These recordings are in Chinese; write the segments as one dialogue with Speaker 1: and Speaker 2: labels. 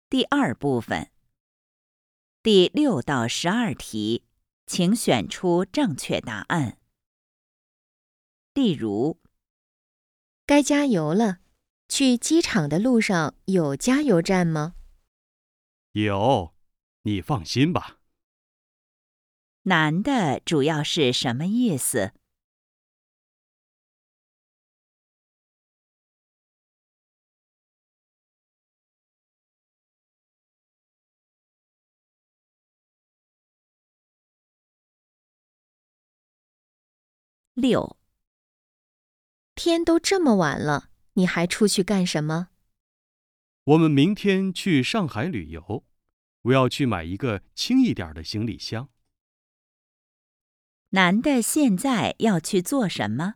Speaker 1: 第二部分，第6到12题，请选出正确答案。例如，
Speaker 2: 该加油了。去机场的路上有加油站吗？
Speaker 3: 有，你放心吧。
Speaker 1: 男的主要是什么意思？6.
Speaker 2: 天都这么晚了，你还出去干什么？
Speaker 3: 我们明天去上海旅游，我要去买一个轻一点的行李箱。
Speaker 1: 男的现在要去做什么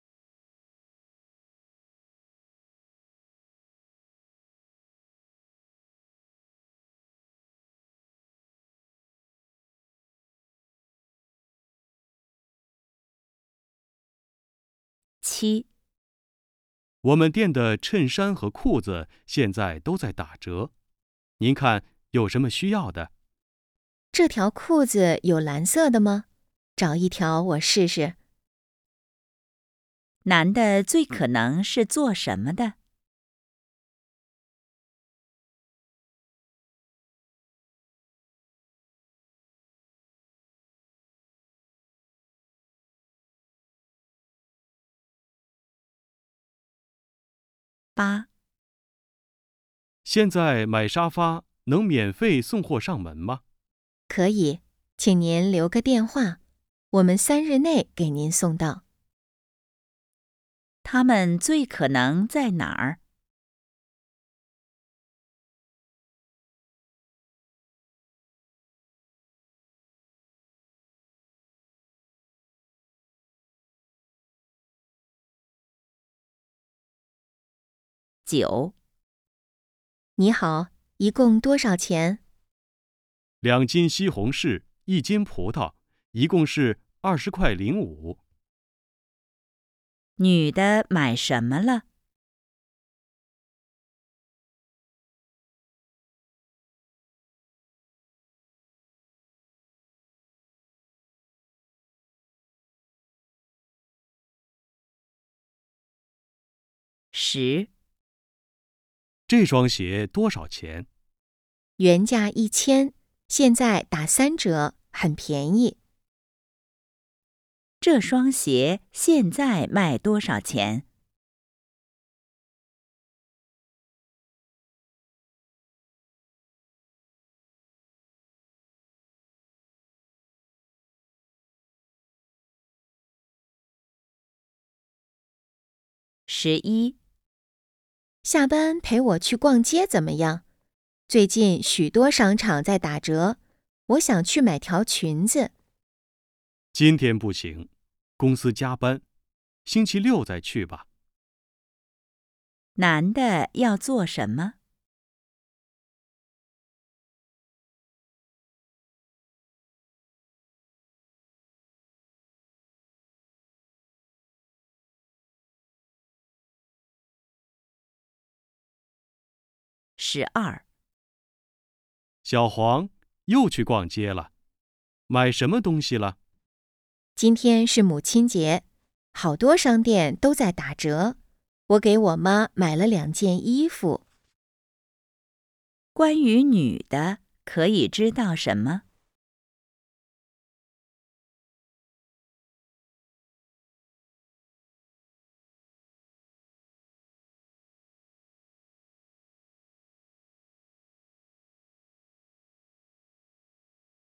Speaker 1: ？7.
Speaker 3: 我们店的衬衫和裤子现在都在打折，您看有什么需要的？
Speaker 2: 这条裤子有蓝色的吗？找一条我试试。
Speaker 1: 男的最可能是做什么的？8.
Speaker 3: 现在买沙发能免费送货上门吗？
Speaker 2: 可以，请您留个电话，我们3日内给您送到。
Speaker 1: 他们最可能在哪儿？9.
Speaker 2: 你好，一共多少钱
Speaker 3: 2斤西红柿，1斤葡萄，一共是20块05。
Speaker 1: 女的买什么了？10.
Speaker 3: 这双鞋多少钱？
Speaker 2: 原价1000，现在打3折，很便宜。
Speaker 1: 这双鞋现在卖多少钱？11.
Speaker 2: 下班陪我去逛街怎么样？最近许多商场在打折，我想去买条裙子。
Speaker 3: 今天不行，公司加班，星期6再去吧。
Speaker 1: 男的要做什么？12.
Speaker 3: 小黄又去逛街了，买什么东西了？
Speaker 2: 今天是母亲节，好多商店都在打折。我给我妈买了2件衣服。
Speaker 1: 关于女的，可以知道什么